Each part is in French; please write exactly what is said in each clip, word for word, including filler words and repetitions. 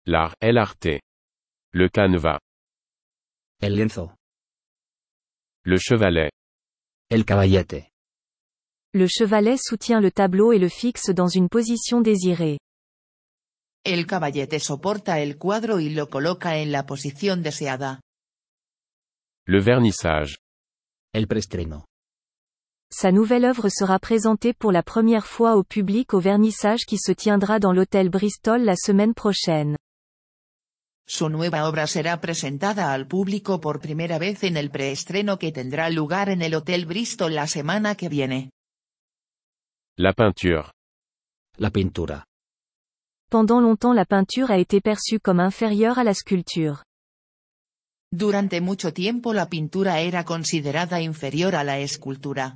L'art, el arte. Le canevas. El lienzo. Le chevalet. El caballete. Le chevalet soutient le tableau et le fixe dans une position désirée. El caballete soporta el cuadro y lo coloca en la posición deseada. Le vernissage. El preestreno. Sa nouvelle œuvre sera présentée pour la première fois au public au vernissage qui se tiendra dans l'hôtel Bristol la semaine prochaine. Su nueva obra será presentada al público por primera vez en el preestreno que tendrá lugar en el Hotel Bristol la semana que viene. La peinture. La pintura. Pendant longtemps la peinture a été perçue comme inférieure à la sculpture. Durante mucho tiempo la pintura era considerada inferior a la escultura.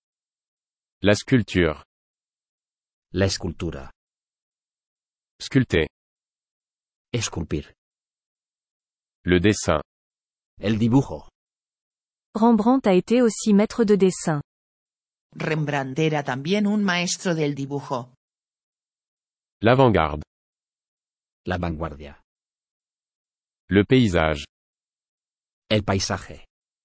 La sculpture. La escultura. Sculpter. Esculpir. Le dessin. El dibujo. Rembrandt a été aussi maître de dessin. Rembrandt era también un maestro del dibujo. L'avant-garde. La vanguardia. Le paysage. El paisaje.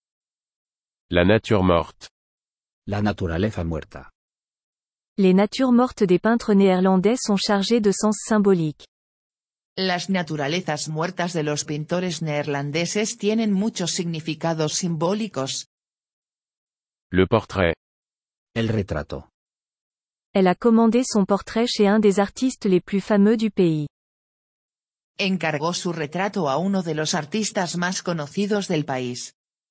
La nature morte. La naturaleza muerta. Les natures mortes des peintres néerlandais sont chargées de sens symbolique. Las naturalezas muertas de los pintores neerlandeses tienen muchos significados simbólicos. Le portrait. El retrato. Elle a commandé son portrait chez un des artistes les plus fameux du pays. Encargó su retrato a uno de los artistas más conocidos del país.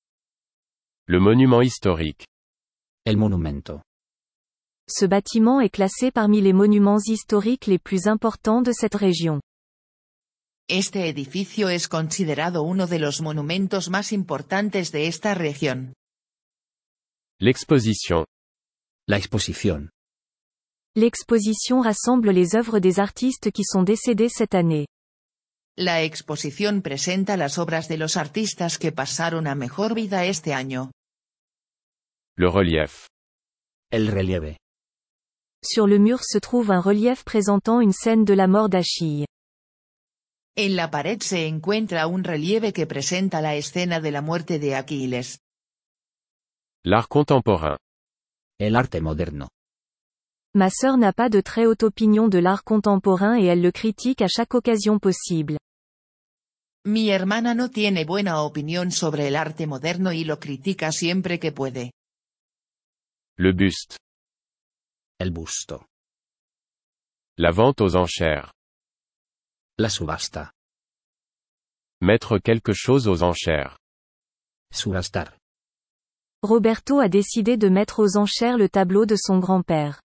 Le monument historique. El monumento. Ce bâtiment est classé parmi les monuments historiques les plus importants de cette région. Este edificio es considerado uno de los monumentos más importantes de esta región. L'exposition. La exposición. L'exposition rassemble les œuvres des artistes qui sont décédés cette année. La exposición presenta las obras de los artistas que pasaron a mejor vida este año. Le relief. El relieve. Sur le mur se trouve un relief présentant une scène de la mort d'Achille. En la pared se encuentra un relieve que presenta la escena de la muerte de Aquiles. L'art contemporain. El arte moderno. Ma sœur n'a pas de très haute opinion de l'art contemporain et elle le critique à chaque occasion possible. Mi hermana no tiene buena opinión sobre el arte moderno y lo critica siempre que puede. Le buste. El busto. La vente aux enchères. La subasta. Mettre quelque chose aux enchères. Subastar. Roberto a décidé de mettre aux enchères le tableau de son grand-père.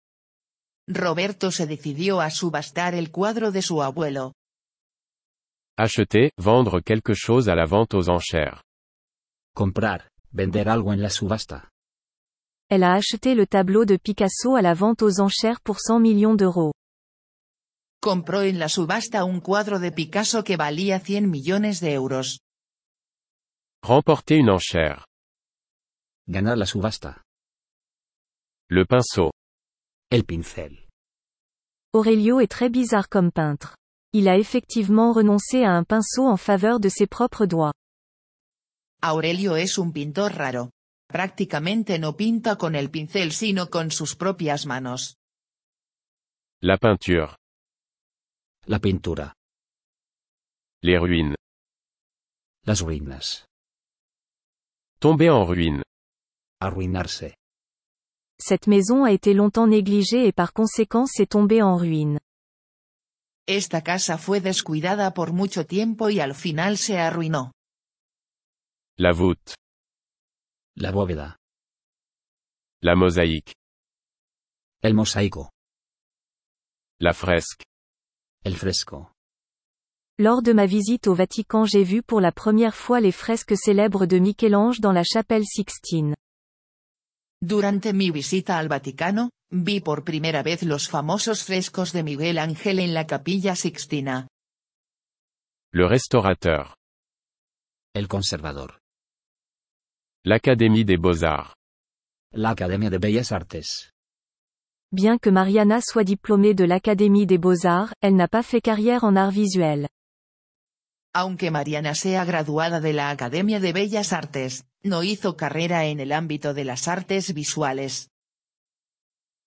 Roberto se decidió a subastar el cuadro de su abuelo. Acheter, vendre quelque chose à la vente aux enchères. Comprar, vender algo en la subasta. Elle a acheté le tableau de Picasso à la vente aux enchères pour cent millions d'euros. Compró en la subasta un cuadro de Picasso que valía cien millones de euros. Remporter une enchère. Ganar la subasta. Le pinceau. El pincel. Aurelio est très bizarre comme peintre. Il a effectivement renoncé à un pinceau en faveur de ses propres doigts. Aurelio es un pintor raro. Prácticamente no pinta con el pincel sino con sus propias manos. La peinture. La pintura. Les ruines. Las ruinas. Tomber en ruine. Arruinarse. Cette maison a été longtemps négligée et par conséquent est tombée en ruine. Esta casa fue descuidada por mucho tiempo y al final se arruinó. La voûte. La bóveda. La mosaïque. El mosaico. La fresque. El fresco. Lors de ma visite au Vatican, j'ai vu pour la première fois les fresques célèbres de Michel-Ange dans la chapelle Sixtine. Durante mi visita al Vaticano, vi por primera vez los famosos frescos de Miguel Ángel en la Capilla Sixtina. Le restaurateur. El conservador. L'Académie des Beaux-Arts. La Academia de Bellas Artes. Bien que Mariana soit diplômée de l'Académie des Beaux-Arts, elle n'a pas fait carrière en arts visuels. Aunque Mariana sea graduada de la Academia de Bellas Artes, no hizo carrera en el ámbito de las artes visuales.